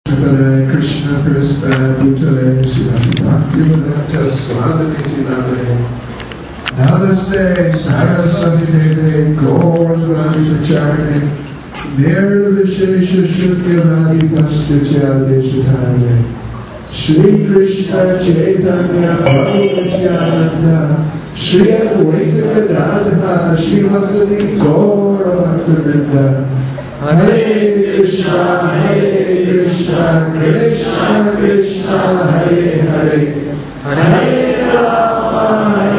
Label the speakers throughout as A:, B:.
A: Hare Krishna Prasad Bhutale Shivati Bhaktivedanta Swadamiti Nade Namaste Saraswati Deve Gaurdhani Pracharane Nirvishesha Shuddhavadi Pastutyade Shitane Shri Krishna Chaitanya Prabhu Nityananda Shri Advaita Gadadhara Srivasadi Gaura Bhaktivinoda Hare Krishna, Krishna Krishna, Hare Hare, Hare Rama,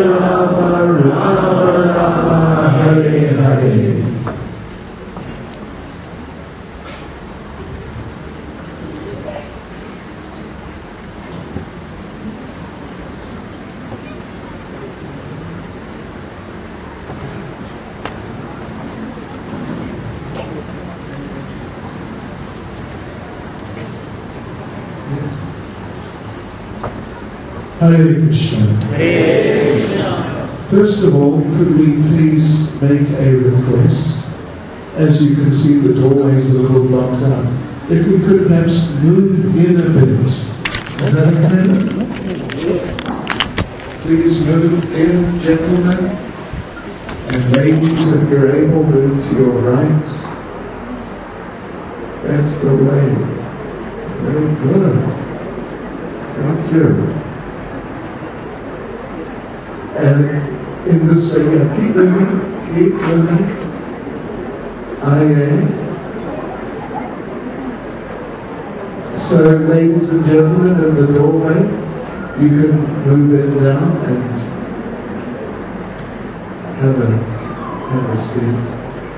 A: Rama Rama, Hare Hare. Hare Krishna.
B: Hare Krishna.
A: First of all, could we please make a request? As you can see, the doorways are a little blocked up. If we could perhaps move in a bit. Is that okay? Please move in, gentlemen. And ladies, if you're able, move to your right. That's the way. Very good. Thank you. And in this way, keep moving. So, ladies and gentlemen, in the doorway, you can move in now and have a seat.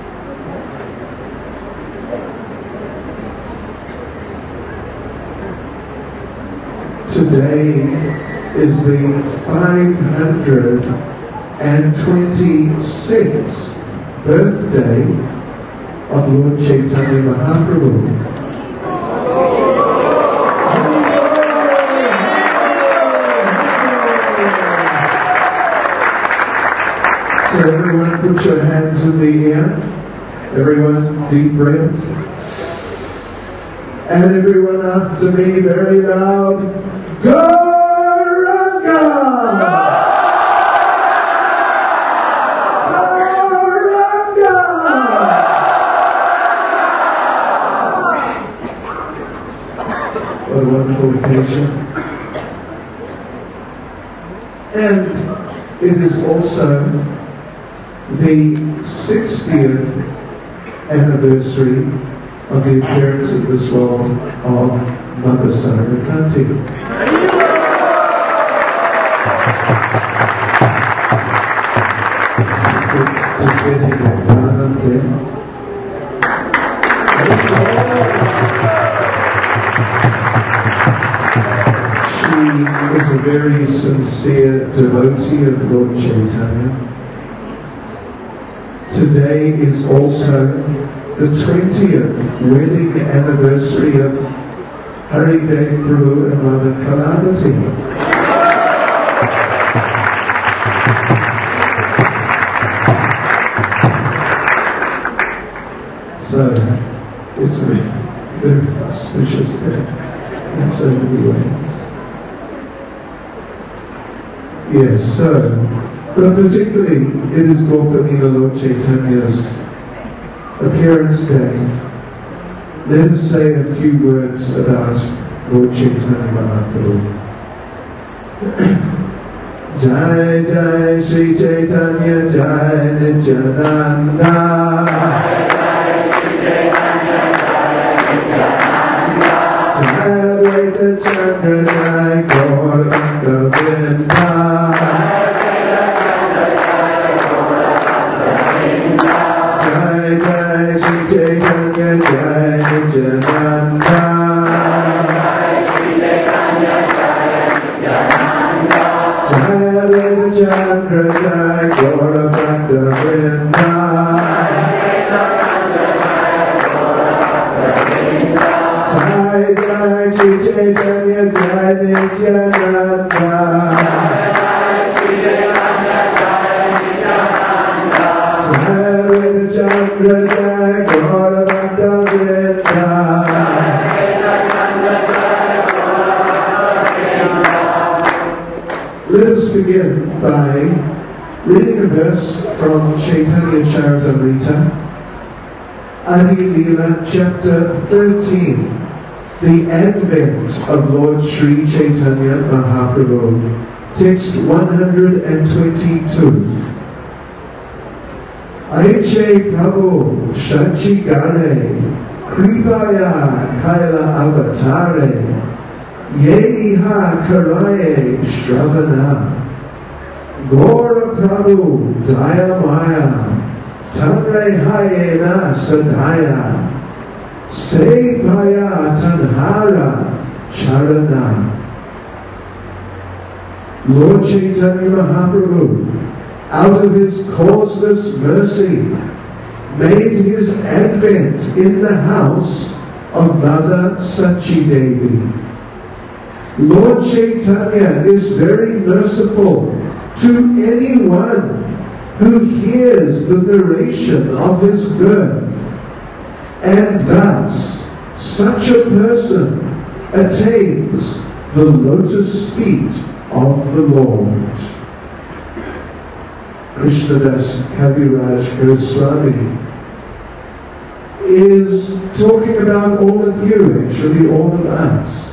A: Today is the 526th birthday of Lord Chaitanya Mahaprabhu. So everyone put your hands in the air. Everyone deep breath. And everyone after me very loud. Go! What a wonderful occasion. And it is also the 60th anniversary of the appearance of this world of Mother Sarakanti. Just getting that done up there. She is a very sincere devotee of Lord Chaitanya. Today is also the 20th wedding anniversary of Haridev Prabhu and Mother Kaladati. So, it's a very auspicious day in so many ways. Yes, so, but particularly it is Gopanila Lord Chaitanya's appearance day. Let us say a few words about Lord Chaitanya Mahaprabhu. Jai Jai Sri Chaitanya Jai Nityananda. Advaita Chandra Jai Gauranga Vrinda. Jai Jai Sri Chaitanya Jai Nityananda. Jai Advaita Chandra Jai Gauranga Vrinda. Jai Jai Sri Chaitanya Jai Nityananda. Jai Chandra Jai Gauranga Vrinda. begin by reading a verse from Chaitanya Charitamrita, Adi Leela, chapter 13, the Advent of Lord Sri Chaitanya Mahaprabhu, text 122. Aiche Prabhu Shachi Gare, Kripaya Kaila Avatare, Yeha Karaye Shravana, Gora Prabhu Dayamaya, Tanre Hayena Sadhaya, Sepaya Tanhara Charana. Lord Chaitanya Mahaprabhu, out of his causeless mercy, made his advent in the house of Mother Sachi Devi. Lord Chaitanya is very merciful to anyone who hears the narration of his birth, and thus such a person attains the lotus feet of the Lord. Krishnadas Kaviraj Goswami is talking about all of you, actually all of us,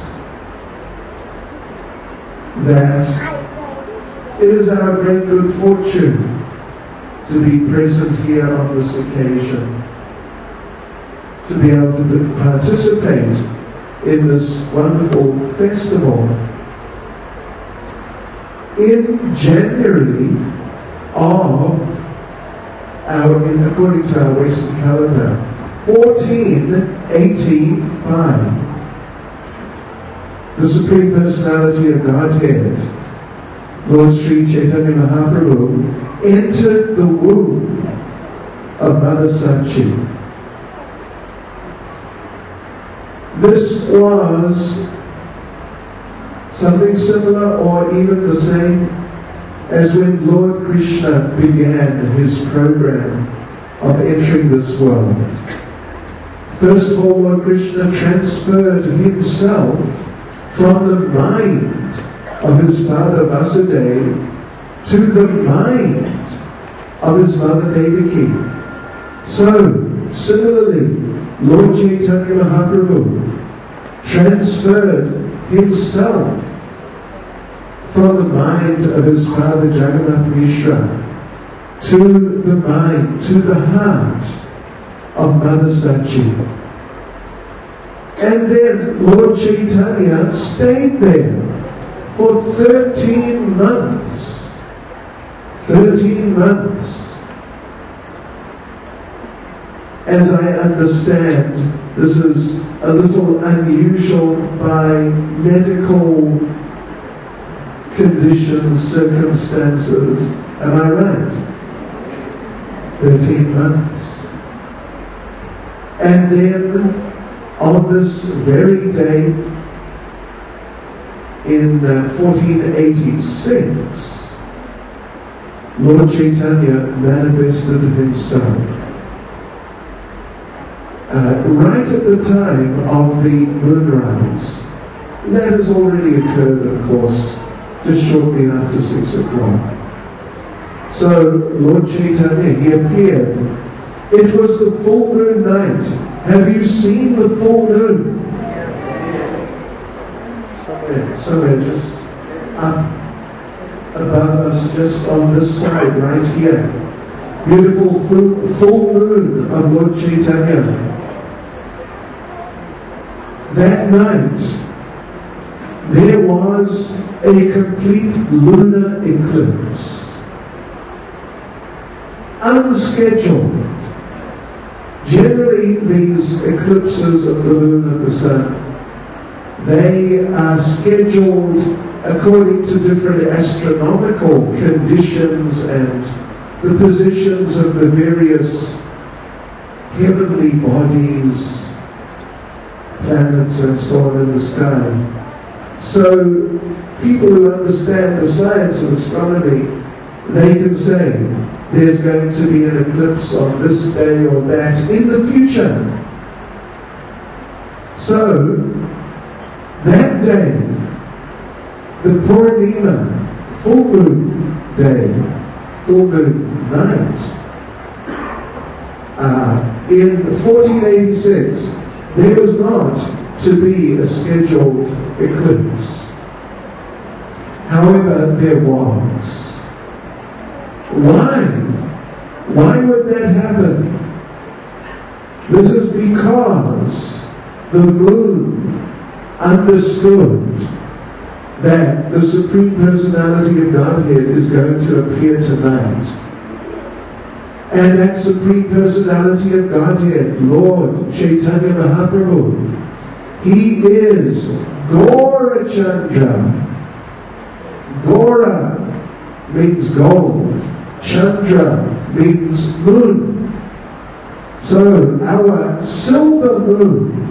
A: that it is our great good fortune to be present here on this occasion, to be able to participate in this wonderful festival. In January of according to our Western calendar, 1485, the Supreme Personality of Godhead, Lord Sri Chaitanya Mahaprabhu, entered the womb of Mother Sachi. This was something similar or even the same as when Lord Krishna began his program of entering this world. First of all, Lord Krishna transferred himself from the mind of his father Vasudeva to the mind of his mother Devaki. So, similarly, Lord Chaitanya Mahaprabhu transferred himself from the mind of his father Jagannath Mishra to the mind, to the heart of Mother Sachi. And then Lord Chaitanya stayed there for 13 months. 13 months. As I understand, this is a little unusual by medical conditions, circumstances. Am I right? 13 months. And then on this very day in 1486, Lord Chaitanya manifested himself. Right at the time of the moonrise. That has already occurred, of course, just shortly after 6 o'clock. So, Lord Chaitanya, he appeared. It was the full moon night. Have you seen the full moon? Somewhere just up above us, just on this side, right here. Beautiful full moon of Lord Chaitanya. That night, there was a complete lunar eclipse. Unscheduled. Generally, these eclipses of the moon and the sun, they are scheduled according to different astronomical conditions and the positions of the various heavenly bodies, planets and so on in the sky. So people who understand the science of astronomy, they can say there's going to be an eclipse on this day or that in the future. So that day, the Purnima full moon day, full moon night. In 1486, there was not to be a scheduled eclipse. However, there was. Why? Why would that happen? This is because the moon understood that the Supreme Personality of Godhead is going to appear tonight. And that Supreme Personality of Godhead, Lord Chaitanya Mahaprabhu, He is Gaurachandra. Gaura means gold. Chandra means moon. So our silver moon,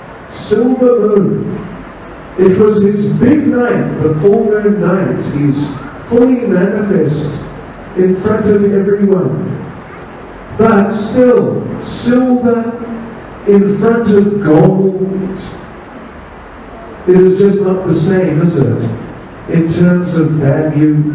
A: it was his big night, the full moon night. He's fully manifest in front of everyone. But still, silver in front of gold, it is just not the same, is it? In terms of value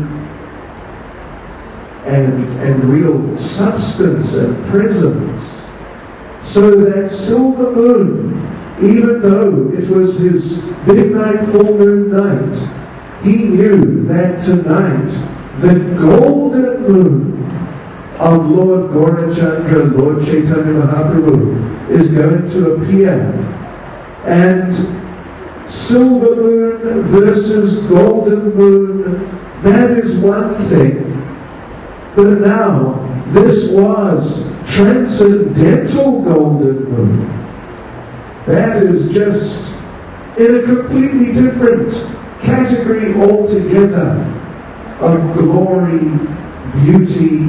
A: and real substance and presence. So that silver moon, even though it was his big night, full moon night, he knew that tonight the golden moon of Lord Gaurachandra, Lord Chaitanya Mahaprabhu, is going to appear. And silver moon versus golden moon, that is one thing. But now, this was transcendental golden moon. That is just in a completely different category altogether of glory, beauty,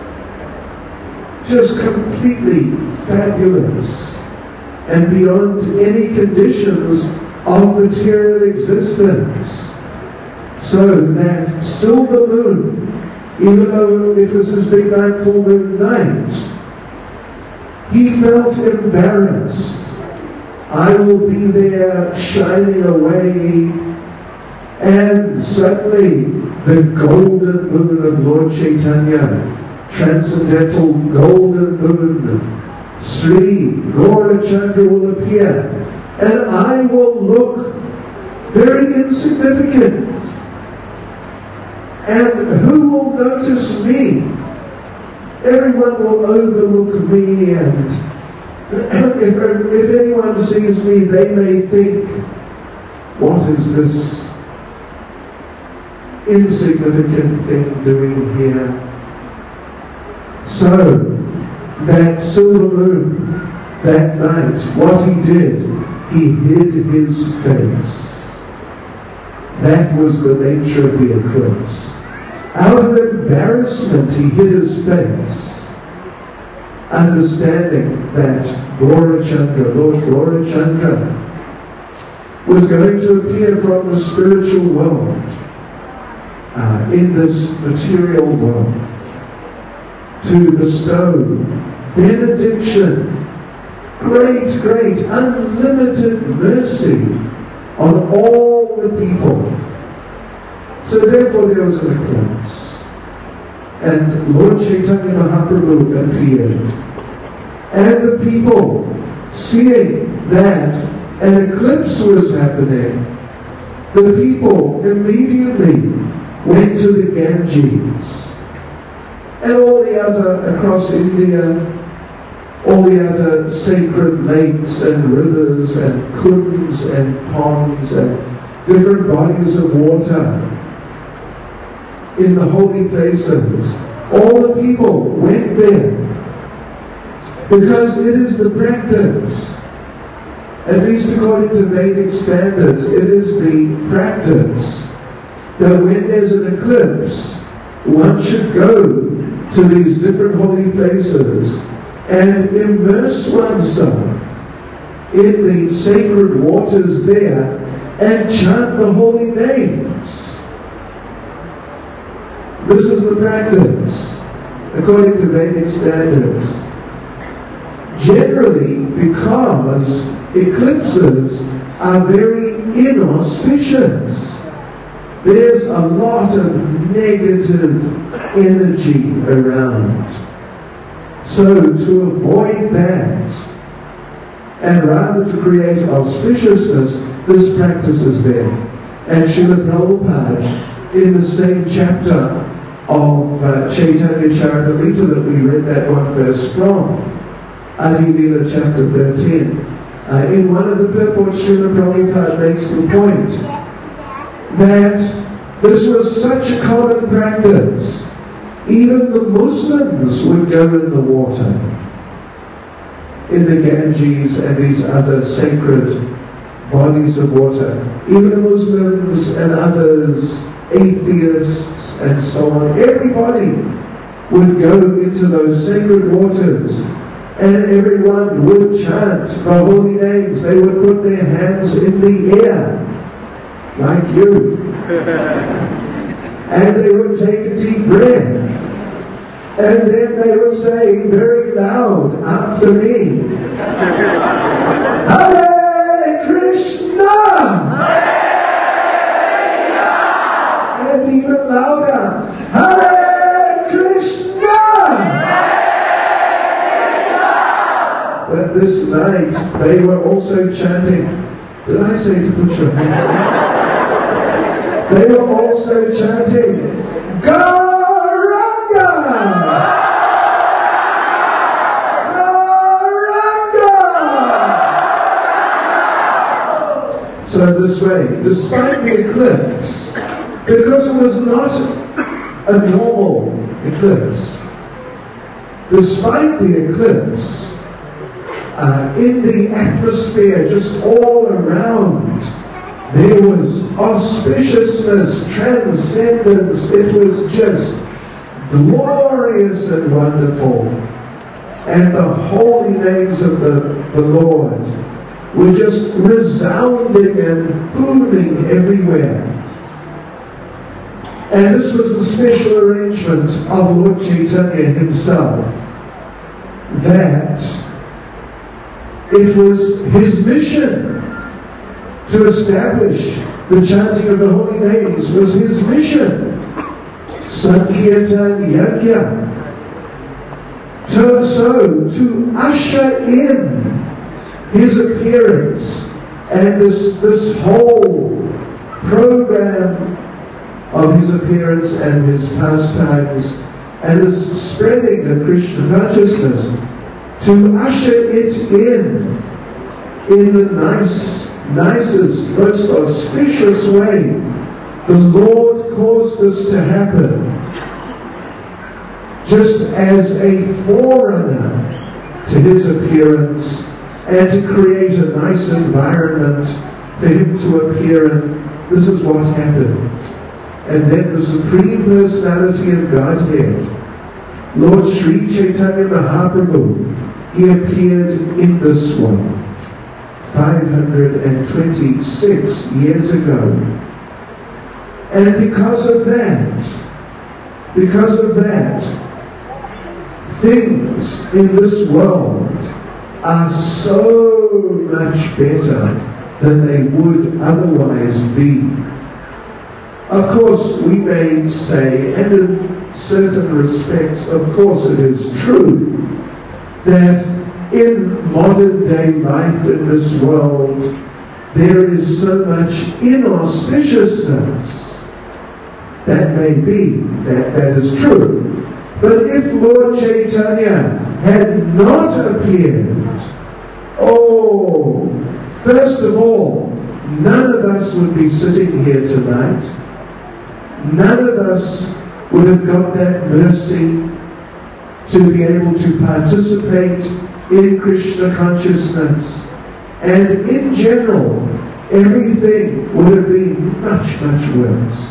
A: just completely fabulous and beyond any conditions of material existence. So that silver moon, even though it was his big night, full moon night, he felt embarrassed. I will be there shining away, and suddenly the golden moon of Lord Chaitanya, transcendental golden moon, Sri Gaurachandra, will appear, and I will look very insignificant. And who will notice me? Everyone will overlook me, and if anyone sees me, they may think, what is this insignificant thing doing here? So, that silver moon, that night, what he did, he hid his face. That was the nature of the eclipse. Out of embarrassment, he hid his face, understanding that Gaurachandra, Lord Gaurachandra, was going to appear from the spiritual world in this material world to bestow benediction, great, unlimited mercy on all the people. So therefore there was an eclipse. And Lord Chaitanya Mahaprabhu appeared. And the people, seeing that an eclipse was happening, the people immediately went to the Ganges and all the other, across India, all the other sacred lakes and rivers and kunds and ponds and different bodies of water in the holy places. All the people went there because it is the practice, at least according to Vedic standards, it is the practice that when there's an eclipse, one should go to these different holy places and immerse oneself in the sacred waters there and chant the holy names. This is the practice, according to Vedic standards. Generally, because eclipses are very inauspicious. There's a lot of negative energy around. So to avoid that, and rather to create auspiciousness, this practice is there. And Srila Prabhupada, in the same chapter of Chaitanya Charitamrita that we read that one verse from, Adi Lila chapter 13, in one of the purports, Srila Prabhupada makes the point that this was such a common practice. Even the Muslims would go in the water, in the Ganges and these other sacred bodies of water. Even Muslims and others, atheists and so on, everybody would go into those sacred waters, and everyone would chant the holy names. They would put their hands in the air, like you. And they would take a deep breath. And then they would say very loud after me, Hare Krishna! And even louder, Hare Krishna! But this night they were also chanting. Did I say to put your hands up? They were also chanting, Gauranga! Gauranga! So this way, despite the eclipse, because it was not a normal eclipse, despite the eclipse, in the atmosphere just all around, there was auspiciousness, transcendence. It was just glorious and wonderful. And the holy names of the Lord were just resounding and booming everywhere. And this was the special arrangement of Lord Chaitanya himself, that it was his mission to establish the chanting of the holy names was his mission. Sankirtan Yajna. So to usher in his appearance and this whole program of his appearance and his pastimes and his spreading of Krishna consciousness, to usher it in the nicest, most auspicious way, the Lord caused this to happen, just as a forerunner to his appearance, and to create a nice environment for him to appear in. This is what happened. And then the Supreme Personality of Godhead, Lord Sri Chaitanya Mahaprabhu, he appeared in this world 526 years ago. And because of that, things in this world are so much better than they would otherwise be. Of course, we may say, and in certain respects, of course it is true, that in modern day life in this world, there is so much inauspiciousness. That may be, that is true. But if Lord Chaitanya had not appeared, first of all, none of us would be sitting here tonight. None of us would have got that mercy to be able to participate in Krishna consciousness. And in general, everything would have been much, much worse.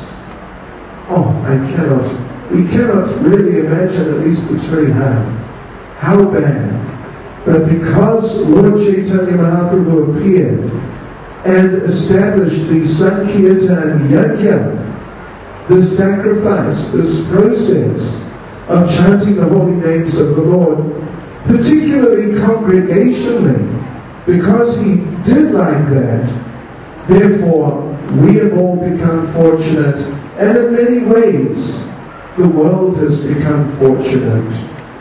A: We cannot really imagine, at least it's very hard, how bad. But because Lord Chaitanya Mahaprabhu appeared and established the Sankirtan Yajna, this sacrifice, this process of chanting the holy names of the Lord, particularly congregationally, because he did like that, therefore We have all become fortunate, and in many ways, the world has become fortunate.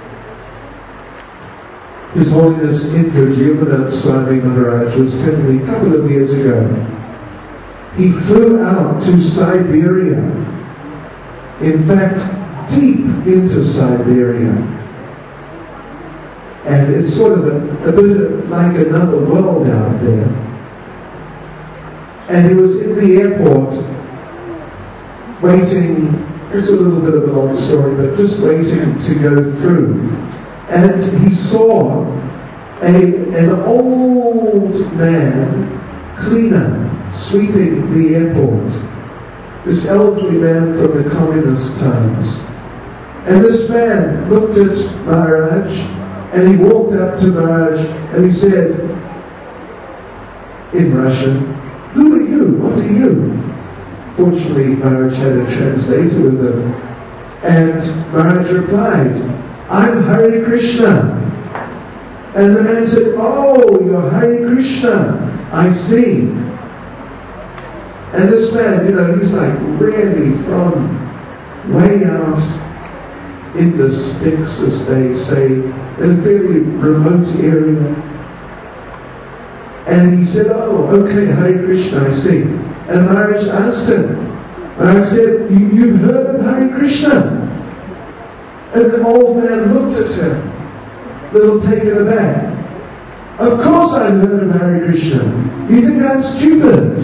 A: His Holiness Indradyumna Swami Maharaj was telling me a couple of years ago, he flew out to Siberia, in fact, deep into Siberia. And it's sort of a bit like another world out there. And he was in the airport waiting, it's a little bit of a long story, but just waiting to go through. And he saw an old man, cleaner, sweeping the airport. This elderly man from the communist times. And this man looked at Maharaj, and he walked up to Maharaj, and he said, in Russian, "Who are you? What are you?" Fortunately, Maharaj had a translator with him. And Maharaj replied, "I'm Hare Krishna." And the man said, "Oh, you're Hare Krishna. I see." And this man, he's like really from way out in the sticks, as they say, in a fairly remote area. And he said, "Oh, okay, Hare Krishna, I see." And Maharaj asked him, Maharaj said, "You've heard of Hare Krishna?" And the old man looked at him, a little taken aback. "Of course I've heard of Hare Krishna. You think I'm stupid?"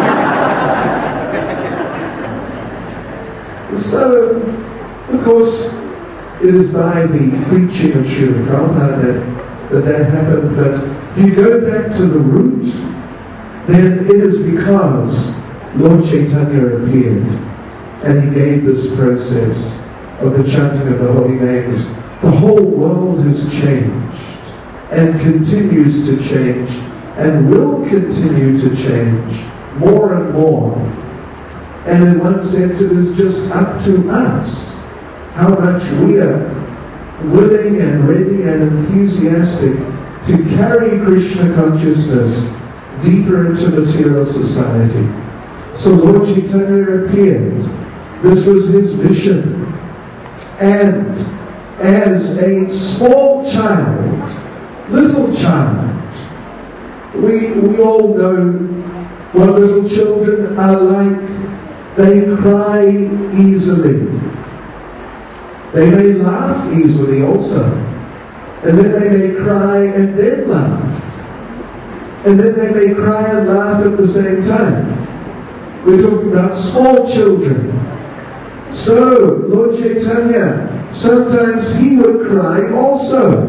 A: So, of course, it is by the preaching of Srila Prabhupada that happened, but if you go back to the root, then it is because Lord Chaitanya appeared and he gave this process of the chanting of the holy names. The whole world has changed and continues to change and will continue to change more and more. And in one sense it is just up to us how much we are willing and ready and enthusiastic to carry Krishna consciousness deeper into material society. So Lord Chaitanya appeared. This was his mission. And as a small child, little child, we all know what little children are like. They cry easily. They may laugh easily also. And then they may cry and then laugh. And then they may cry and laugh at the same time. We're talking about small children. So, Lord Chaitanya, sometimes he would cry also.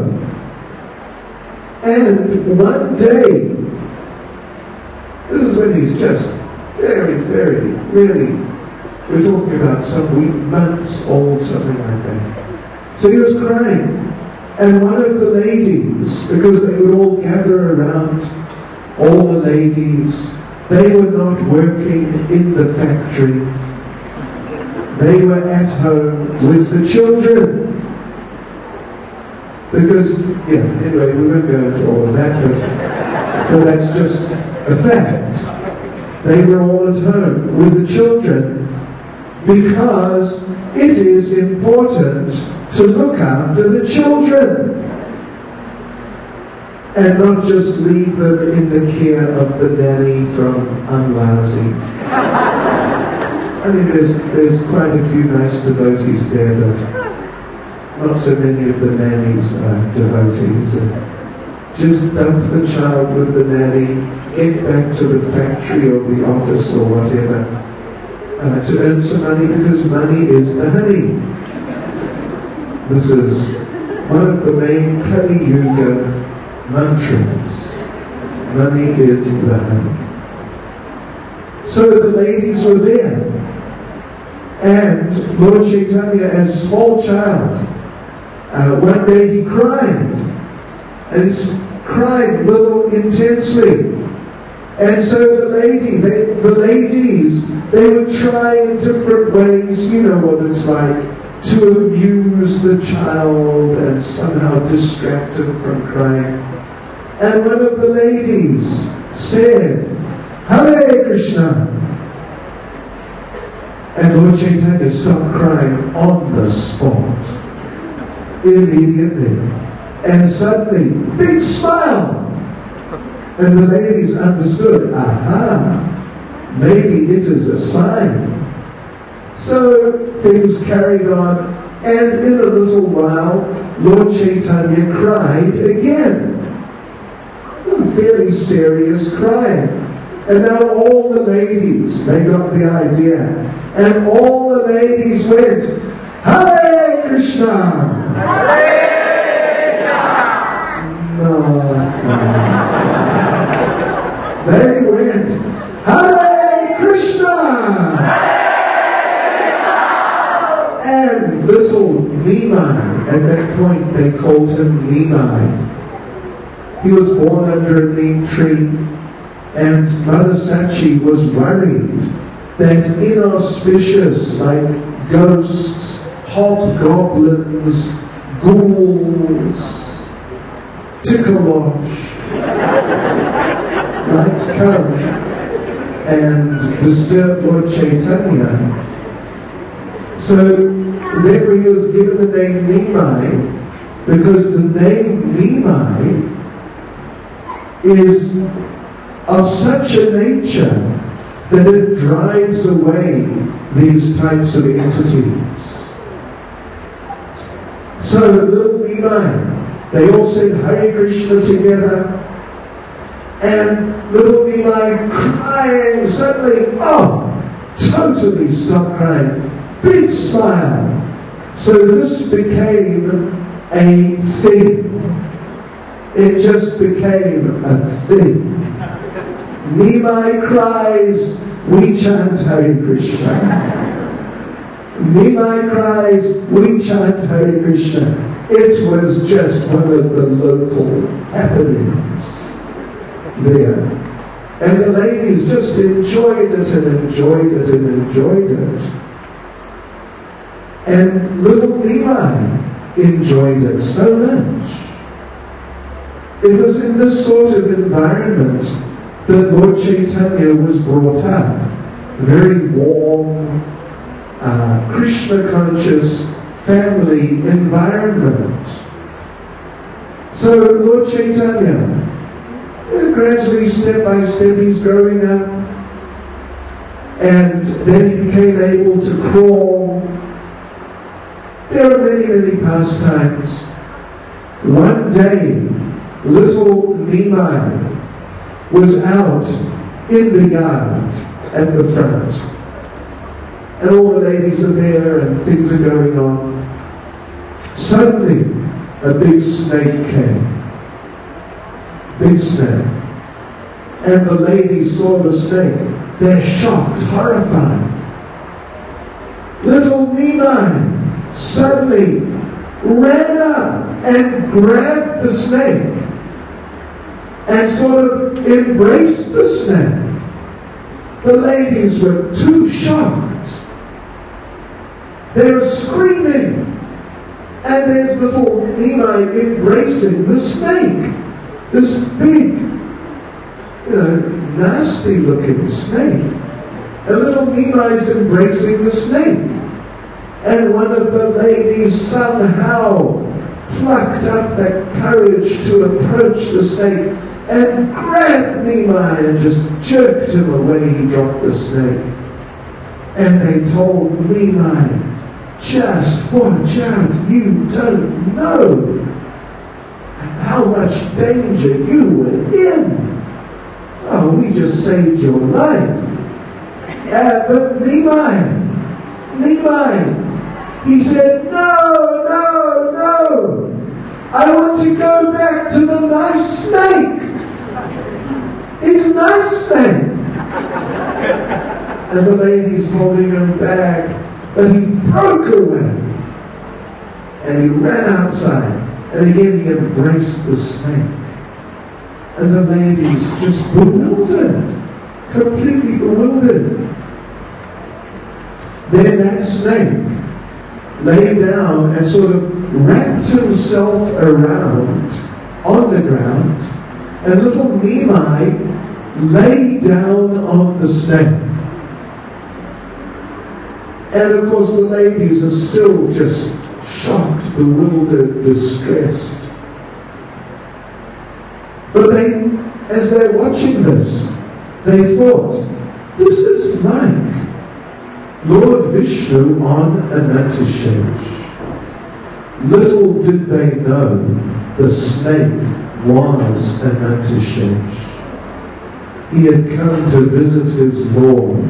A: And one day, this is when he's just very, very, really, we're talking about some months old, something like that. So he was crying. And one of the ladies, because they would all gather around, all the ladies, they were not working in the factory. They were at home with the children. Because, anyway, we won't go into all of that, but that's just a fact. They were all at home with the children because it is important to look after the children and not just leave them in the care of the nanny from Amlazi. I mean, there's quite a few nice devotees there, but not so many of the nannies are devotees. Just dump the child with the nanny, get back to the factory or the office or whatever, to earn some money, because money is the honey. This is one of the main Kali Yuga mantras. Money is the honey. So the ladies were there. And Lord Chaitanya, as a small child, one day he cried. And he cried a little intensely. And so the ladies, they would try in different ways, you know what it's like, to amuse the child and somehow distract him from crying. And one of the ladies said, "Hare Krishna, And Lord Chaitanya stopped crying on the spot. Immediately. And suddenly, big smile. And the ladies understood, aha, maybe it is a sign. So things carried on, and in a little while, Lord Chaitanya cried again. A fairly serious crying. And now all the ladies, they got the idea. And all the ladies went, Hare Krishna!
B: Hare Krishna!
A: No. They went, Hare Krishna! And little Nimai, at that point they called him Nimai. He was born under a neem tree, and Mother Sachi was worried that inauspicious, like ghosts, hobgoblins, ghouls, ticklewash, might come and disturb Lord Chaitanya. So, therefore he was given the name Nimai, because the name Nimai is of such a nature that it drives away these types of entities. So, little Nimai, they all said Hare Krishna together, and little Nimai crying suddenly, totally stopped crying. Big smile. So this became a thing. It just became a thing. Nimai cries, we chant Hare Krishna. Nimai cries, we chant Hare Krishna. It was just one of the local happenings there. And the ladies just enjoyed it and enjoyed it and enjoyed it. And little Nimai enjoyed it so much. It was in this sort of environment that Lord Chaitanya was brought up. Very warm, Krishna-conscious family environment. So Lord Chaitanya, gradually, step by step, he's growing up. And then he became able to crawl. There are many, many pastimes. One day, little Nimai was out in the yard at the front. And all the ladies are there and things are going on. Suddenly, a big snake came. Big snake. And the ladies saw the snake. They're shocked, horrified. Little Nimai suddenly ran up and grabbed the snake and sort of embraced the snake. The ladies were too shocked. They were screaming, and there's little Nimai embracing the snake. This big, nasty looking snake. And little Nimai's embracing the snake. And one of the ladies somehow plucked up the courage to approach the snake and grabbed Nimai and just jerked him away. He dropped the snake. And they told Nimai, just watch out, you don't know how much danger you were in. Oh, we just saved your life. But Nimai, he said, no, I want to go back to the nice snake. It's a nice snake. And the lady's holding him back, but he broke away. And he ran outside, and again he embraced the snake. And the lady's just bewildered, completely bewildered. Then that snake lay down and sort of wrapped himself around on the ground, and little Nimai lay down on the snake. And of course the ladies are still just shocked, bewildered, distressed. But as they're watching this, they thought, this is like Lord Vishnu on Anantashej. Little did they know the snake was Anantashej. He had come to visit his Lord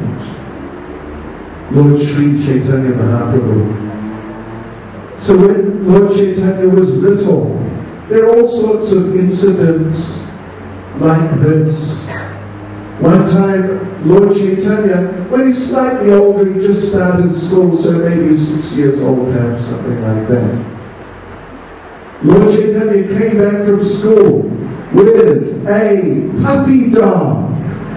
A: Sri Chaitanya Mahaprabhu. So when Lord Chaitanya was little, there are all sorts of incidents like this. One time, Lord Chaitanya, when he's slightly older, he just started school, so maybe he's 6 years old now, something like that. Lord Chaitanya came back from school with a puppy dog.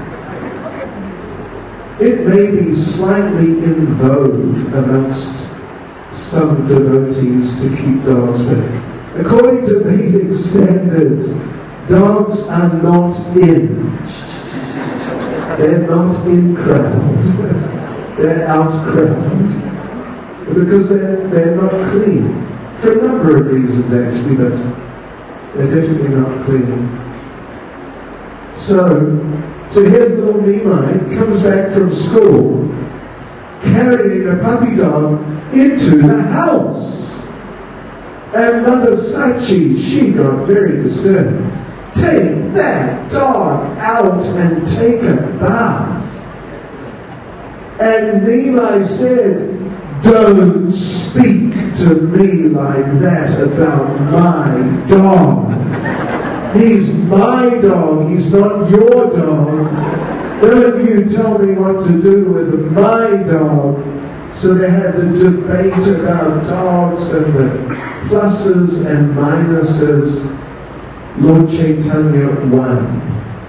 A: It may be slightly in vogue amongst some devotees to keep dogs, but according to Vedic standards, dogs are not in. They're not in crowd. They're out crowd. Because they're not clean. For a number of reasons actually, but they're definitely not clean. So here's little Nimai, comes back from school, carrying a puppy dog into the house. And Mother Sachi, she got very disturbed. Take that dog out and take a bath. And Nimai said, don't speak to me like that about my dog. He's my dog, he's not your dog. Don't you tell me what to do with my dog. So they had a debate about dogs and the pluses and minuses. Lord Chaitanya won.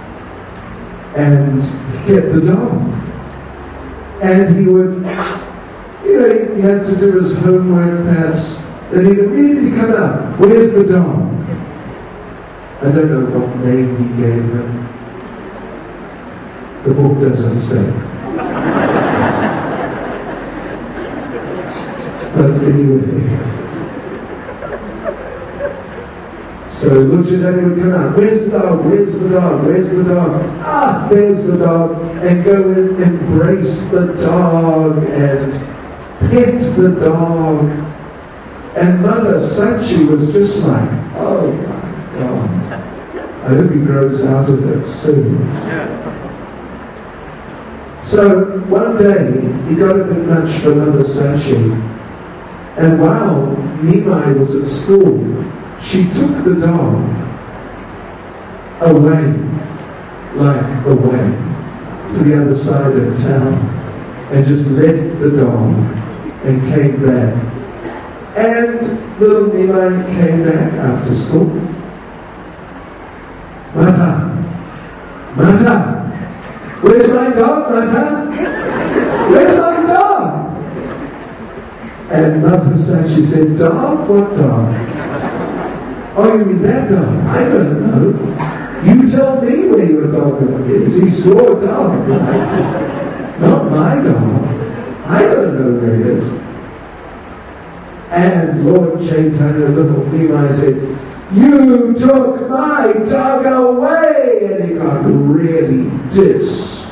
A: And he kept the dog. And he would, he had to do his homework perhaps. Then he'd immediately come out. Where's the dog? I don't know what name he gave him. The book doesn't say. But anyway. So Lord Chaitanya would come out. Where's the dog? Where's the dog? Where's the dog? Ah, there's the dog. And go and embrace the dog and pet the dog. And Mother Sachi was just like, oh my God. I hope he grows out of it soon. So one day, he got a bit much for Mother Sachi. And while Nimai was at school, she took the dog away to the other side of town and just left the dog and came back. And little Nimai came back after school. Mata, where's my dog, Mata? Where's my dog? And Mother Sachi said, dog? What dog? Oh, you mean that dog? I don't know. You tell me where your dog is. He's your dog. Not my dog. I don't know where he is. And Lord Chaitanya, little Nimai said, you took my dog away! And he got really distressed.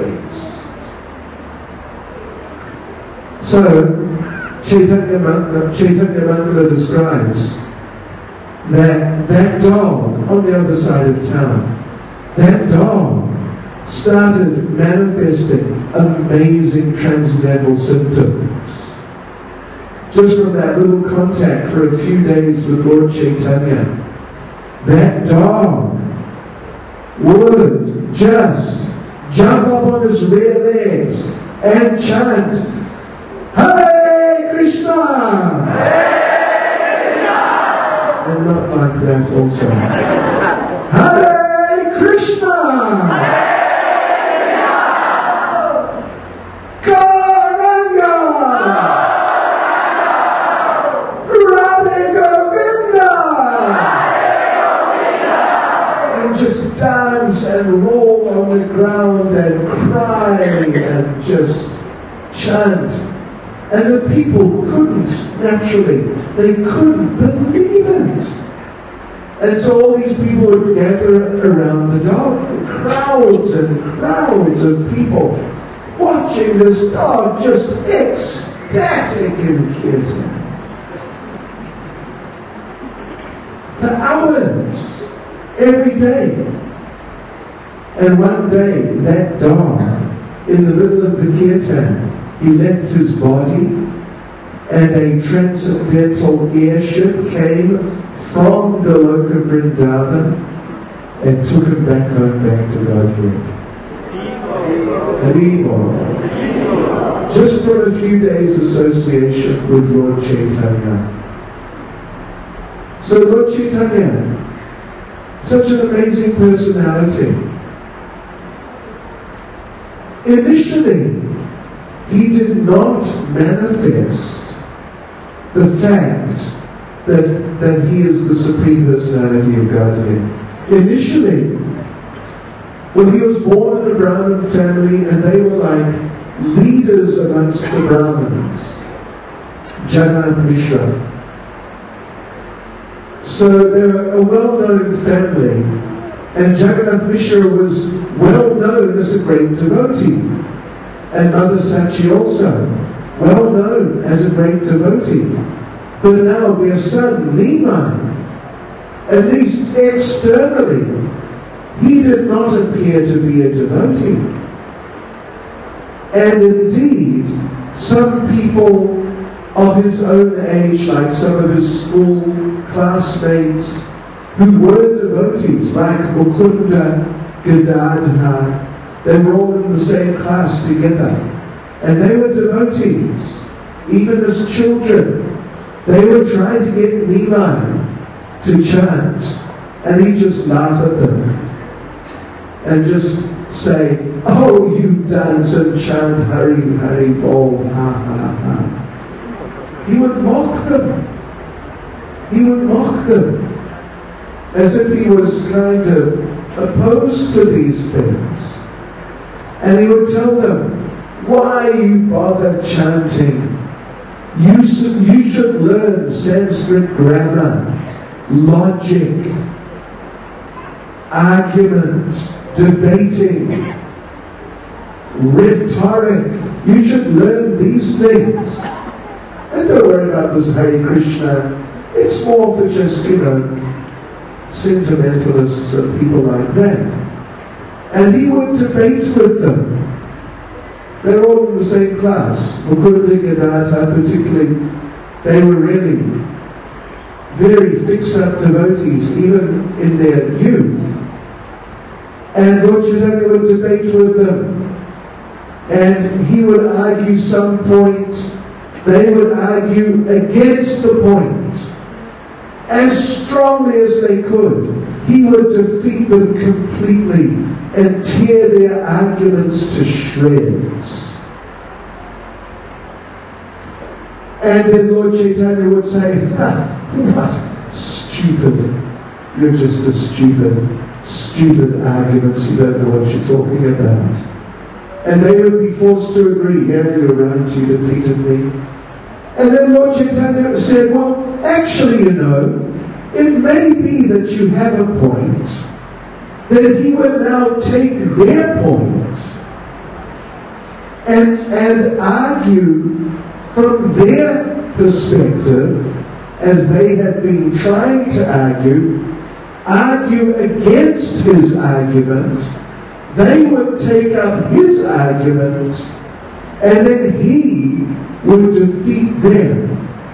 A: So, Chaitanya Mangala describes that dog on the other side of town, that dog started manifesting amazing transcendental symptoms. Just from that little contact for a few days with Lord Chaitanya, that dog would just jump up on his rear legs and chant, Hare Krishna!
B: Hare Krishna!
A: And not like that also. Hare Krishna! Hare Krishna! Gauranga! Radhe Govinda! And just dance and roll on the ground and cry and just chant And the people couldn't, naturally, they couldn't believe it. And so all these people would gather around the dog, crowds and crowds of people watching this dog just ecstatic in Kirtan. For hours, every day. And one day, that dog, in the middle of the Kirtan, he left his body, and a transcendental airship came from Goloka Vrindavan and took him back home, back to Godhead. Haribo. Just for a few days' association with Lord Chaitanya. So Lord Chaitanya, such an amazing personality. Initially, he did not manifest the fact that he is the Supreme Personality of Godhead. Initially, well, he was born in a Brahmin family, and they were like leaders amongst the Brahmins. Jagannath Mishra. So they were a well-known family, and Jagannath Mishra was well known as a great devotee. And Mother Sachi also, well known as a great devotee. But now their son, Nimai, at least externally, he did not appear to be a devotee. And indeed, some people of his own age, like some of his school classmates, who were devotees, like Mukunda, Gadadhar, they were all in the same class together. And they were devotees. Even as children, they were trying to get Nimai to chant. And he just laughed at them. And just say, "Oh, you dance and chant Hari Hari Bol, ha ha ha." He would mock them. He would mock them. As if he was kind of opposed to these things. And he would tell them, "Why you bother chanting? You should learn Sanskrit grammar, logic, argument, debating, rhetoric. You should learn these things. And don't worry about this Hare Krishna. It's more for just, sentimentalists and people like that." And he would debate with them. They're all in the same class. Mukunda Gadadhar particularly, they were really very fixed-up devotees, even in their youth. And Lord Chaitanya would debate with them. And he would argue some point. They would argue against the point. As strongly as they could. He would defeat them completely and tear their arguments to shreds. And then Lord Chaitanya would say, "What? Stupid. You're just a stupid arguments. You don't know what you're talking about." And they would be forced to agree, "Yeah, you're right, you defeated me." And then Lord Chaitanya said, "Well, actually, it may be that you have a point." That he would now take their point and argue from their perspective, as they had been trying to argue against his argument. They would take up his argument, and then he would defeat them.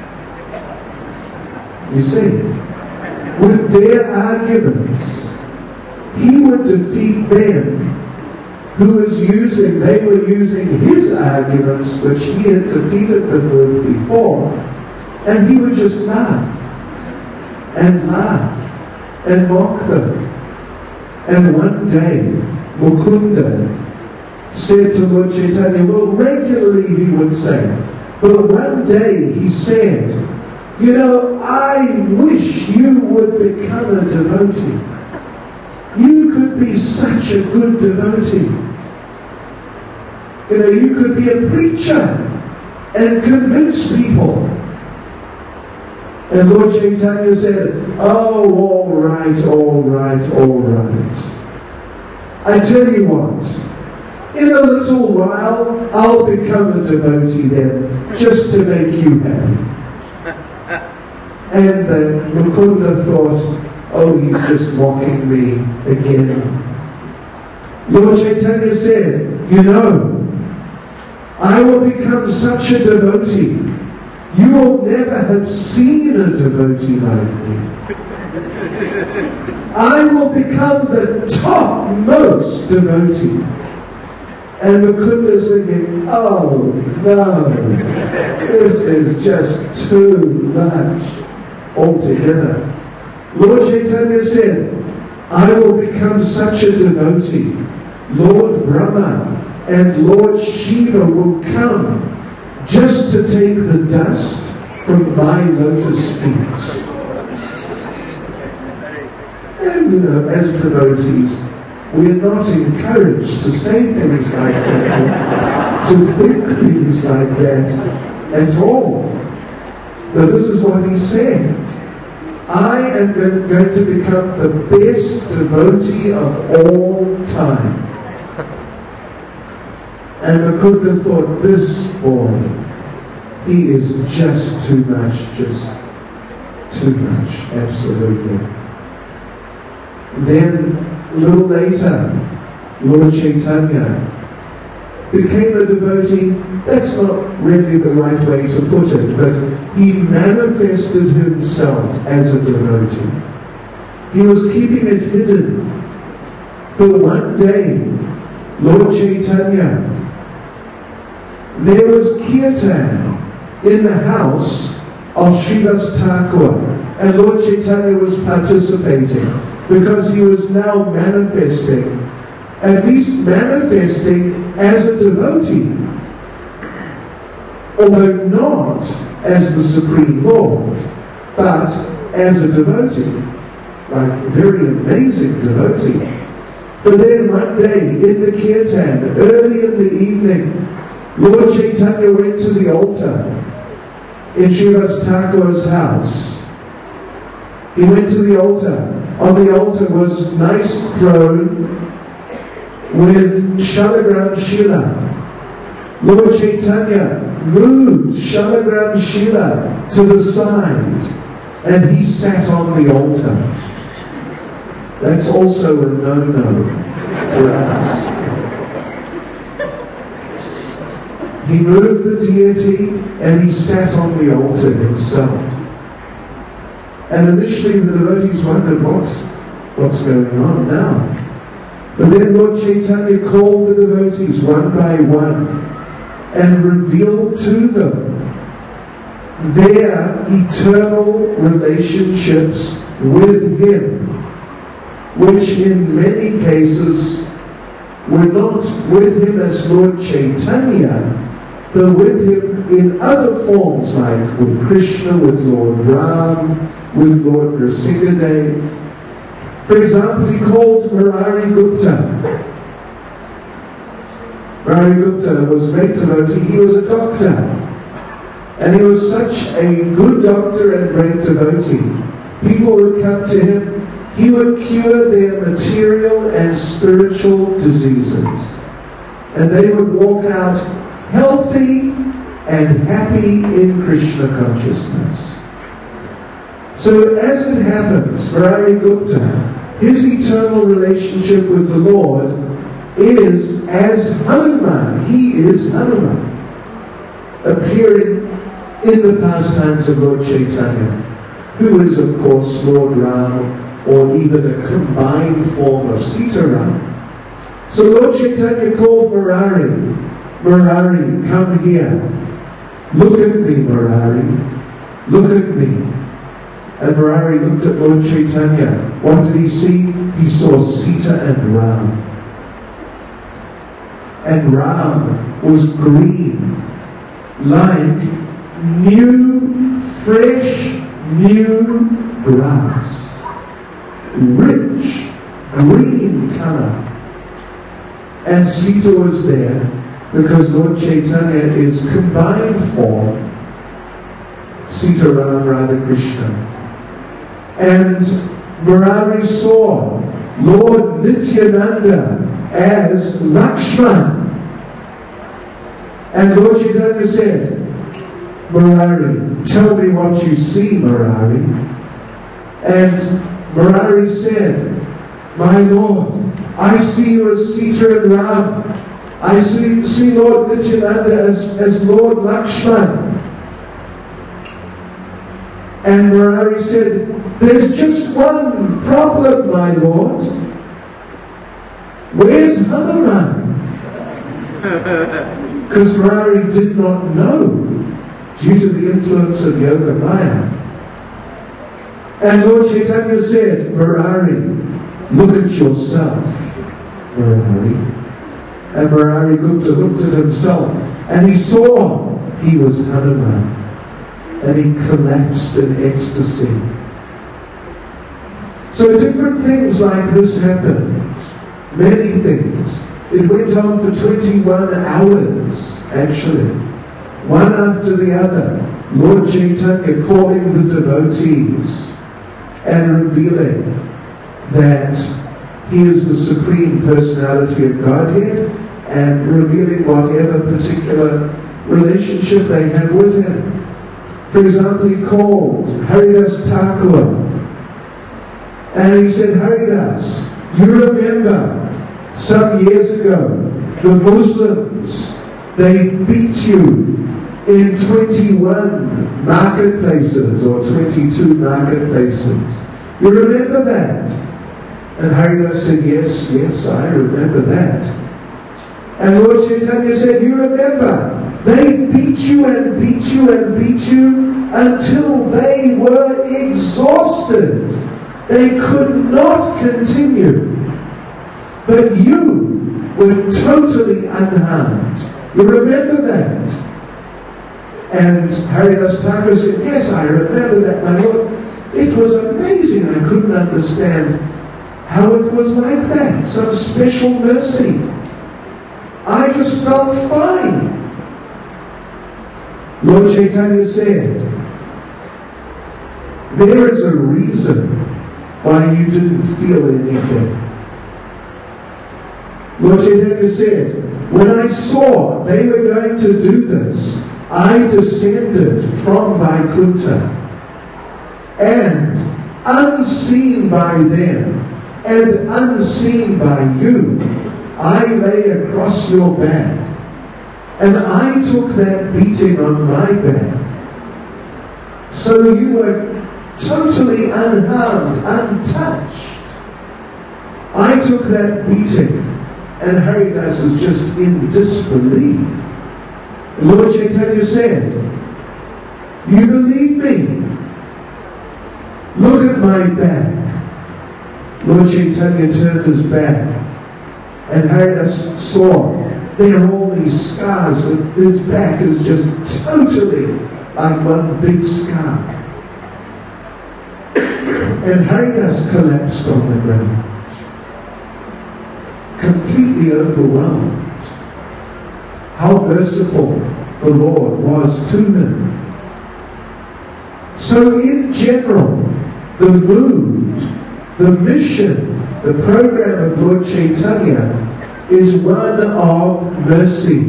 A: You see, with their arguments, he would defeat them, they were using his arguments, which he had defeated them with before, and he would just laugh and mock them. And one day, Mukunda said to Lord Chaitanya, well, regularly he would say, but one day he said, I wish you would become a devotee. You could be such a good devotee. You could be a preacher. and convince people. And Lord Chaitanya said, oh, all right, all right, all right. I tell you what, in a little while, I'll become a devotee then, just to make you happy. And then Mukunda thought, oh, he's just mocking me again. Lord Chaitanya said, you know, I will become such a devotee. You will never have seen a devotee like me. I will become the topmost devotee. And Mukunda is thinking, oh no, this is just too much altogether. Lord Chaitanya said, I will become such a devotee. Lord Brahma and Lord Shiva will come just to take the dust from my lotus feet. And you know, as devotees, we're not encouraged to say things like that, to think things like that at all. But this is what he said. I am going to become the best devotee of all time. And Mukunda thought, this boy, he is just too much, absolutely. Then, a little later, Lord Chaitanya became a devotee. That's not really the right way to put it, but he manifested himself as a devotee. He was keeping it hidden. But one day, Lord Chaitanya, there was kirtan in the house of Srivas Thakur, and Lord Chaitanya was participating because he was now manifesting, at least manifesting as a devotee, although not as the Supreme Lord, but as a devotee, like a very amazing devotee. But then one day in the kirtan, early in the evening, Lord Chaitanya went to the altar in Srivas Thakur's house. He went to the altar. On the altar was nice throne with Shalagram Shila. Lord Chaitanya moved Shalagram Shila to the side and he sat on the altar. That's also a no-no for us. He moved the deity and he sat on the altar himself. And initially the devotees wondered, what's going on now? But then Lord Chaitanya called the devotees one by one and revealed to them their eternal relationships with him, which in many cases were not with him as Lord Chaitanya, but with him in other forms, like with Krishna, with Lord Ram, with Lord Nrsimhadev. For example, he called Murari Gupta. Murari Gupta was a great devotee. He was a doctor. And he was such a good doctor and great devotee. People would come to him. He would cure their material and spiritual diseases. And they would walk out healthy and happy in Krishna consciousness. So as it happens, Murari Gupta, his eternal relationship with the Lord is as Hanuman. He is Hanuman, appearing in the pastimes of Lord Chaitanya, who is of course Lord Ram, or even a combined form of Sita Ram. So Lord Chaitanya called Murari, Murari, come here. Look at me, Murari. Look at me. And Murari looked at Lord Chaitanya. What did he see? He saw Sita and Ram. And Ram was green, like new, fresh, new grass. Rich, green color. And Sita was there, because Lord Chaitanya is combined form Sitaram Radhakrishna. And Murari saw Lord Nityananda as Lakshman. And Lord Chaitanya said, Murari, tell me what you see, Murari. And Murari said, my Lord, I see you as Sita and Ram. I see Lord Nityananda as Lord Lakshman. And Murari said, there's just one problem, my Lord. Where's Hanuman? Because Murari did not know, due to the influence of Yoga Maya. And Lord Chaitanya said, Murari, look at yourself, Murari. And Murari looked at himself, and he saw he was Hanuman. And he collapsed in ecstasy. So different things like this happened. Many things. It went on for 21 hours, actually. One after the other. Lord Chaitanya calling the devotees and revealing that he is the Supreme Personality of Godhead, and revealing whatever particular relationship they have with him. For example, he called Haridas Thakur, and he said, Haridas, you remember some years ago the Muslims, they beat you in 21 marketplaces or 22 marketplaces. You remember that? And Haridas said, yes, I remember that. And Lord Chaitanya said, you remember, they beat you and beat you and beat you until they were exhausted. They could not continue. But you were totally unharmed. You remember that? And Haridas Thakur said, yes, I remember that, my Lord. It was amazing. I couldn't understand how it was like that. Some special mercy. I just felt fine. Lord Chaitanya said, there is a reason why you didn't feel anything. Lord Chaitanya said, when I saw they were going to do this, I descended from Vaikuntha, and unseen by them and unseen by you, I lay across your back, and I took that beating on my back. So you were totally unharmed, untouched. I took that beating, and Haridas is just in disbelief. Lord Chaitanya said, you believe me? Look at my back. Lord Chaitanya turned his back, and Haridas saw there are all these scars, and his back is just totally like one big scar. And Haridas collapsed on the ground, completely overwhelmed. How merciful the Lord was to him. So in general, the mood, the mission, the program of Lord Chaitanya is one of mercy.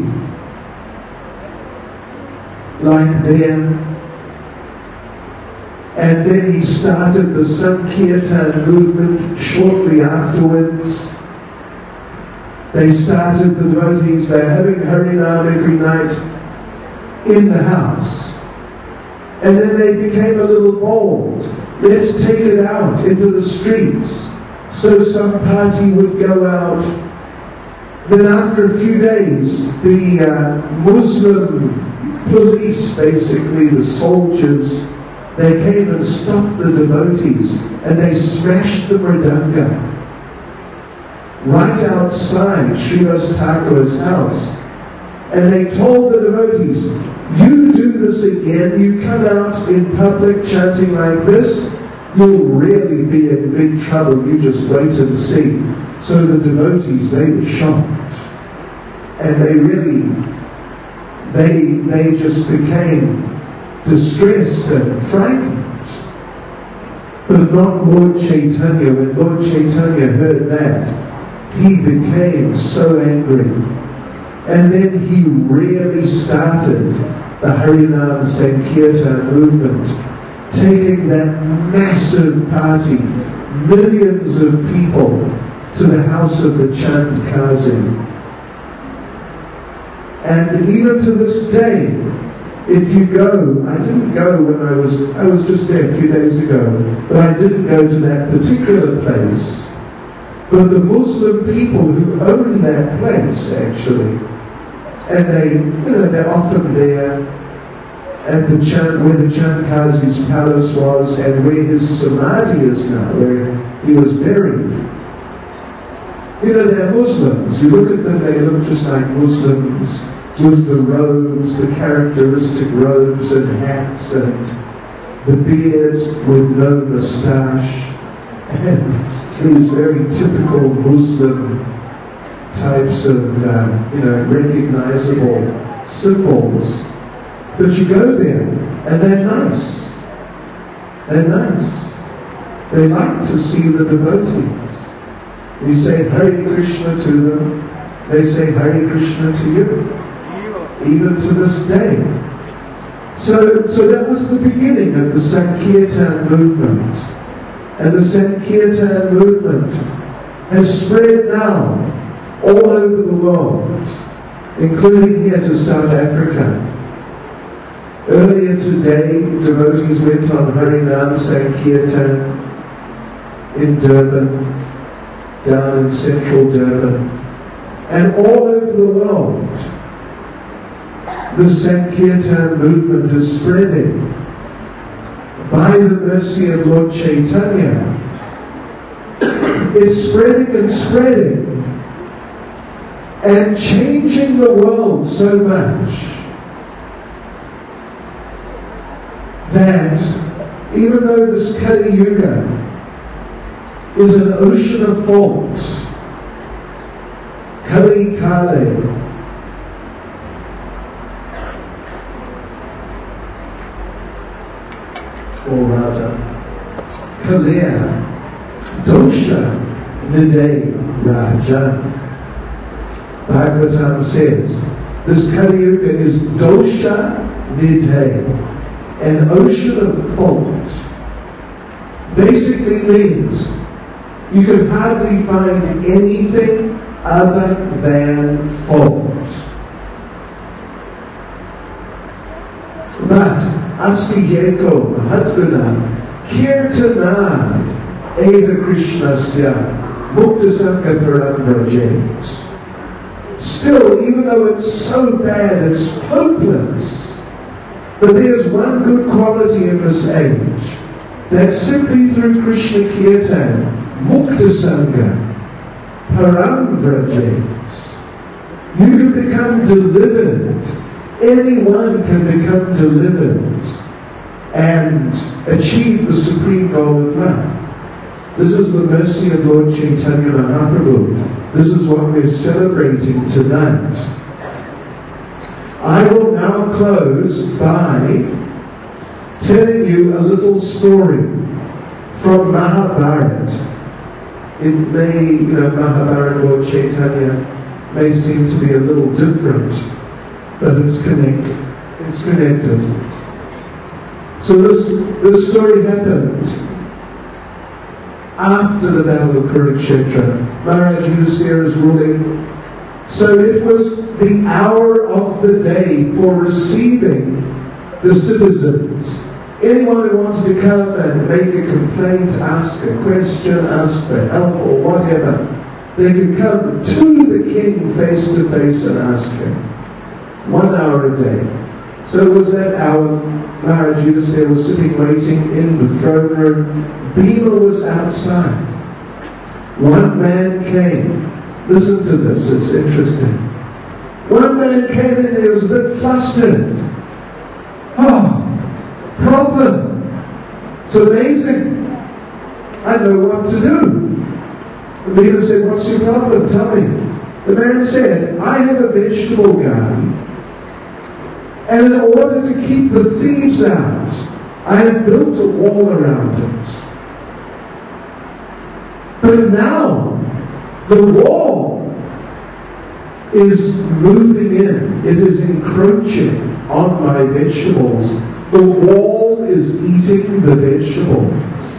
A: Like there. And then he started the Sankirtan movement shortly afterwards. They started, the devotees, they're having Harinam every night in the house. And then they became a little bold. Let's take it out into the streets. So some party would go out. Then after a few days, the Muslim police, basically the soldiers, they came and stopped the devotees, and they smashed the mridanga right outside Srivas Thakur's house. And they told the devotees, you do this again, you come out in public chanting like this, you'll really be in big trouble, you just wait and see. So the devotees, they were shocked. And they just became distressed and frightened. But not Lord Chaitanya. When Lord Chaitanya heard that, he became so angry. And then he really started the Harinam Sankirtan movement, taking that massive party, millions of people, to the house of the Chand Kazi. And even to this day, if you go, I didn't go when I was just there a few days ago, but I didn't go to that particular place. But the Muslim people who own that place, actually, and they're often there at the where the Chand Kazi's palace was and where his samadhi is now, where he was buried. They're Muslims. You look at them, they look just like Muslims, with the robes, the characteristic robes and hats, and the beards with no moustache, and these very typical Muslim types of, recognizable symbols. But you go there, and they're nice. They're nice. They like to see the devotees. You say Hare Krishna to them, they say Hare Krishna to you. Even to this day. So that was the beginning of the Sankirtan movement. And the Sankirtan movement has spread now all over the world, including here to South Africa. Earlier today, devotees went on Harinam Sankirtan in Durban, down in central Durban, and all over the world. The Sankirtan movement is spreading by the mercy of Lord Chaitanya. It's spreading and spreading and changing the world so much that even though this Kali Yuga is an ocean of fault, Kali Kale, or rather, Kalea, Dosha, Nidhe, Raja. Bhagavatam says, this Kali Yuga is Dosha, Nidhe, an ocean of fault. Basically means you can hardly find anything other than fault. But Asti Yeko Mahatguna Kirtanad Eva Krishnasya Muktasanga Paramvrajens. Still, even though it's so bad, it's hopeless. But there's one good quality in this age, that simply through Krishna Kirtan, Muktasanga Paramvrajens, you can become delivered. Anyone can become delivered and achieve the supreme goal of life. This is the mercy of Lord Chaitanya Mahaprabhu. This is what we're celebrating tonight. I will now close by telling you a little story from Mahabharata. It may, Mahabharata, Lord Chaitanya may seem to be a little different, but it's connected. It's connected. So this story happened after the Battle of Kurukshetra. Maharaj Yudhisthira is ruling. So it was the hour of the day for receiving the citizens. Anyone who wanted to come and make a complaint, ask a question, ask for help or whatever, they could come to the king face to face and ask him. 1 hour a day. So it was that hour. Maharaj Yudhisthira was sitting waiting in the throne room. Bhima was outside. One man came. Listen to this, it's interesting. One man came in, he was a bit flustered. Oh, problem. It's amazing. I know what to do. The Bhima said, what's your problem? Tell me. The man said, I have a vegetable garden, and in order to keep the thieves out, I have built a wall around it. But now, the wall is moving in. It is encroaching on my vegetables. The wall is eating the vegetables.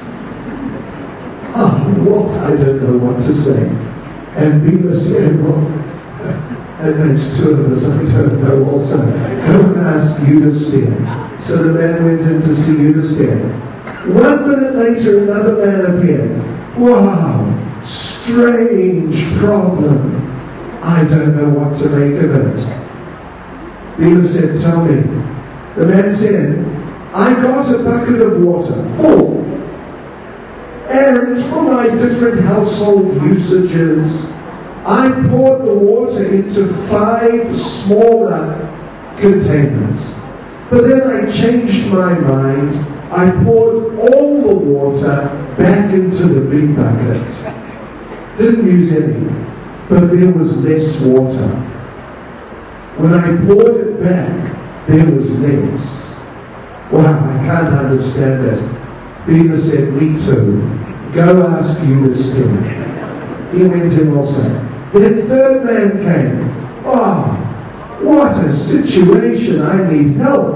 A: What? I don't know what to say. And Bima said, well, that makes two of us, I don't know also. Go and ask Eudister. So the man went in to see Eudister. 1 minute later, another man appeared. Wow, strange problem. I don't know what to make of it. Bima said, tell me. The man said, I got a bucket of water, full. And for my different household usages, I poured the water into 5 smaller containers. But then I changed my mind. I poured all the water back into the big bucket. Didn't use any, but there was less water. When I poured it back, there was less. Wow, I can't understand it. Bima said, me too. Go ask Eudister. He went in also. Then third man came. Oh, what a situation. I need help.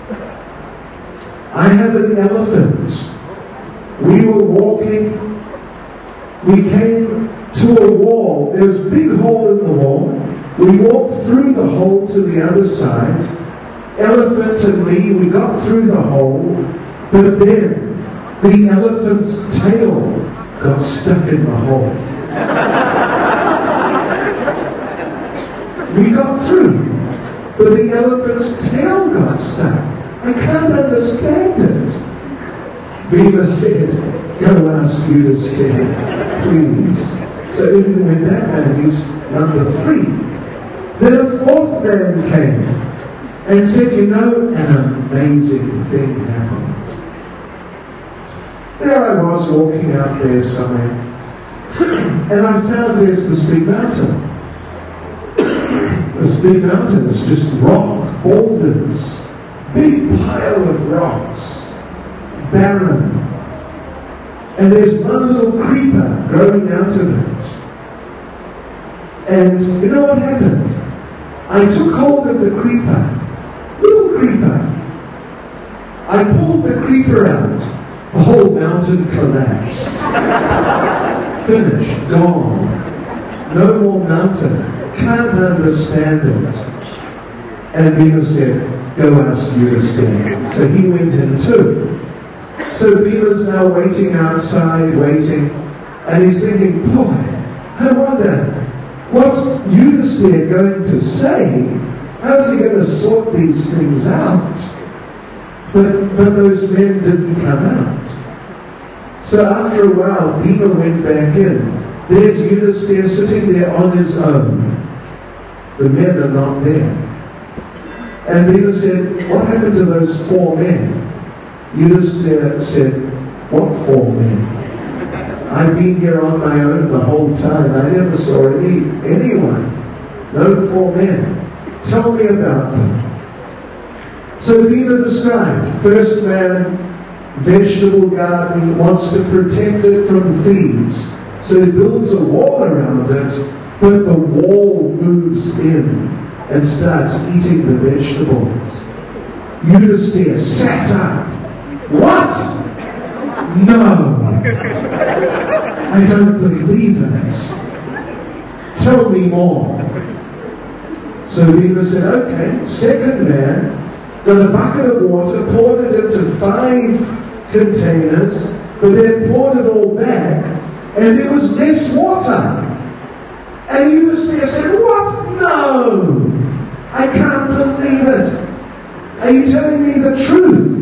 A: I have an elephant. We were walking. We came to a wall. There was a big hole in the wall. We walked through the hole to the other side. Elephant and me, we got through the hole. But then the elephant's tail got stuck in the hole. We got through, but the elephant's tail got stuck. I can't understand it. Bima said, go ask Eudister, please. So even with that man, he's number 3. Then a fourth man came and said, you know, an amazing thing happened. There I was walking out there somewhere, and I found there's this big mountain. This big mountain is just rock, boulders, big pile of rocks, barren. And there's one little creeper growing out of it. And you know what happened? I took hold of the creeper, little creeper. I pulled the creeper out. The whole mountain collapsed. Finished, gone. No more mountain. Can't understand it. And Bima said, go ask Eudister. So he went in too. So Bima's now waiting outside, waiting. And he's thinking, boy, I wonder, what's Eudister going to say? How's he going to sort these things out? But those men didn't come out. So after a while, Bima went back in. There's Eudister sitting there on his own. The men are not there. And Bima said, what happened to those 4 men? Eudister said, what 4 men? I've been here on my own the whole time. I never saw anyone. No 4 men. Tell me about them. So Bima described, first man, vegetable garden, wants to protect it from thieves. So he builds a wall around it, but the wall moves in and starts eating the vegetables. Eudister sat up. What? No. I don't believe it. Tell me more. So Bima said, okay, second man, got a bucket of water, poured it into 5 containers, but then poured it all back, and there was less water. And Eudister said, what? No! I can't believe it. Are you telling me the truth?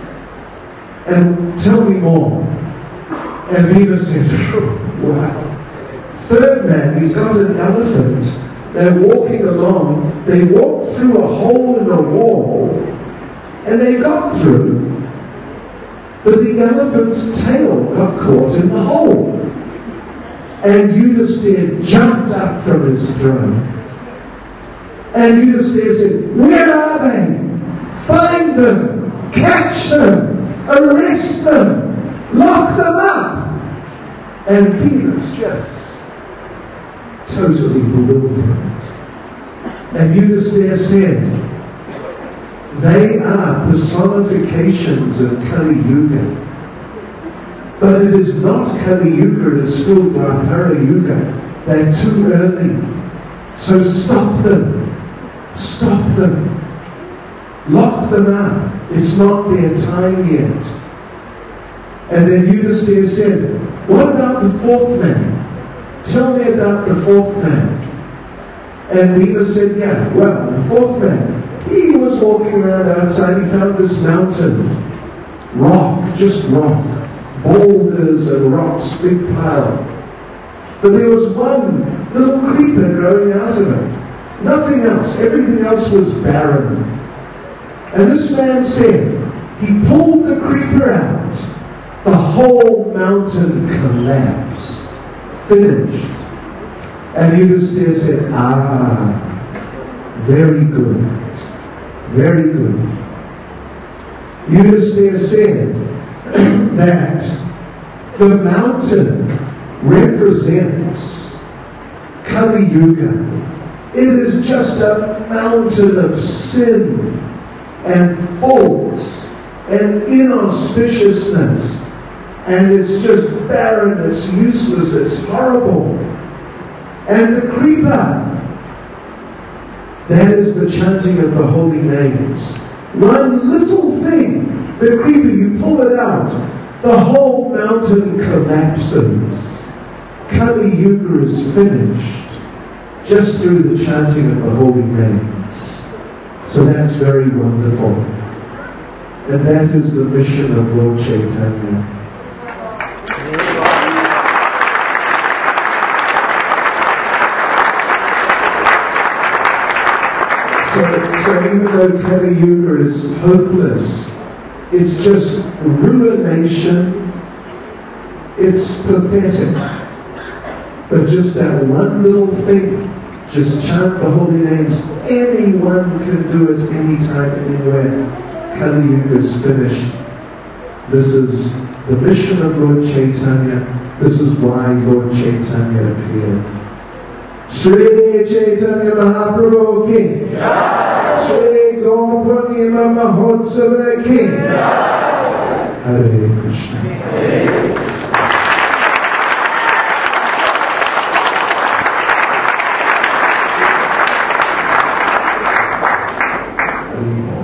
A: And tell me more. And Bima said, wow. Third man, he's got an elephant. They're walking along. They walked through a hole in a wall, and they got through. But the elephant's tail got caught in the hole. And Eustace jumped up from his throne. And Eustace said, "Where are they? Find them, catch them, arrest them, lock them up." And Peter's just totally bewildered. And Eustace said, "They are personifications of Kali Yuga. But it is not Kali Yuga, it is still Dwapara Yuga. They're too early. So stop them. Stop them. Lock them up. It's not their time yet." And then Eustace said, "What about the fourth man? Tell me about the fourth man." And Peter said, "Yeah, well, the fourth man, he was walking around outside, he found this mountain. Rock, just rock. Boulders and rocks, big pile. But there was one little creeper growing out of it. Nothing else. Everything else was barren. And this man said, he pulled the creeper out. The whole mountain collapsed. Finished." And Eustace said, "Ah, very good. Very good." Eustace said that the mountain represents Kali Yuga. It is just a mountain of sin and faults and inauspiciousness. And it's just barren, it's useless, it's horrible. And the creeper, that is the chanting of the holy names. One little thing, the creeper, you pull it out, the whole mountain collapses. Kali Yuga is finished just through the chanting of the holy names. So that's very wonderful. And that is the mission of Lord Chaitanya. So even though Kali Yuga is hopeless, it's just ruination, it's pathetic. But just that one little thing, just chant the holy names, anyone can do it anytime, anywhere. Kali Yuga is finished. This is the mission of Lord Chaitanya. This is why Lord Chaitanya appeared. Shri Chaitanya Mahaprabhu ki Shri Gaurapurnima Mahotsava ki Hare Krishna. Hare